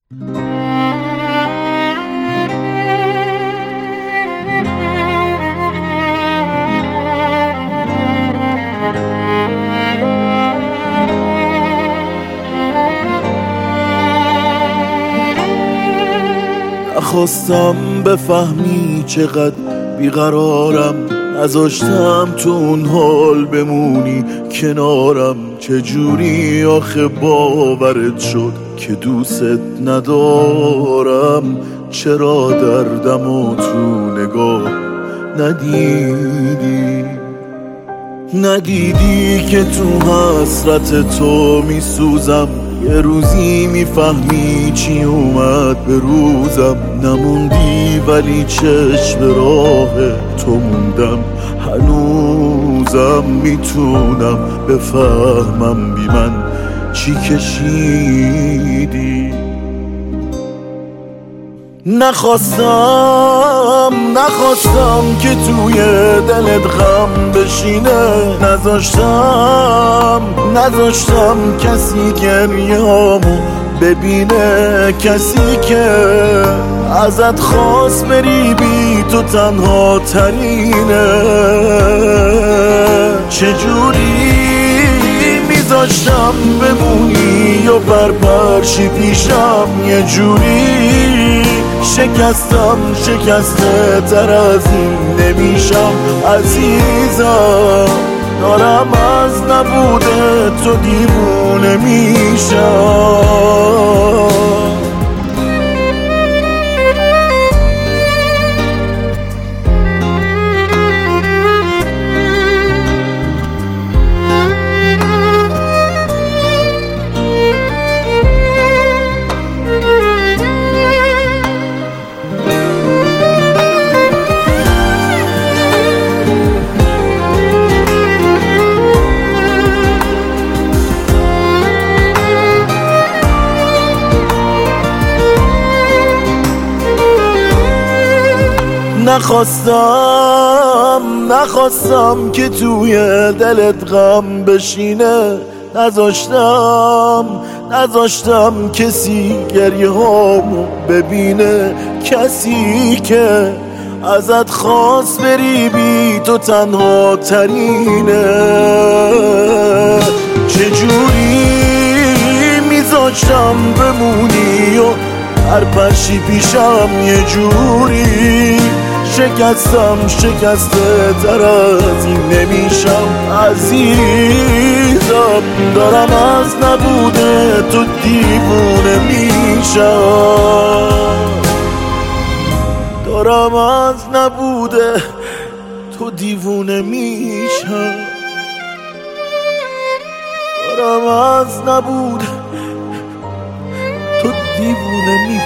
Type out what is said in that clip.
نخواستم بفهمی چقدر بیقرارم، نذاشتم تو اون حال بمونی کنارم. چجوری آخه باورت شد که دوست ندارم؟ چرا دردمو تو نگاه ندیدی که تو حسرت تو میسوزم؟ یه روزی میفهمی چی اومد به روزم. نموندی ولی چشم راه تو موندم. هنوزم میتونم بفهمم بی من چی کشیدی. نخواستم که توی دلت غم بشینه. نذاشتم کسی گریه‌هامو ببینه. کسی که ازت خواست بری بی تو تنها ترینه. چجوری میذاشتم بمونی یا برپرشی پیشم؟ یه جوری شکسته تر از این نمیشم عزیزم. دارم از نبوده تو دیوونه میشم. نخواستم که توی دلت غم بشینه. نذاشتم کسی گریه‌هامو ببینه. کسی که ازت خواست بری بی تو تنها ترینه. چجوری میذاشتم بمونی و هر پرشی پیشم؟ یه جوری شکسته تر از این نمیشم عزیزم. دارم از نبوده تو دیوونه میشم. دارم از نبوده تو دیوونه میشم. دارم از نبوده تو دیوونه میشم.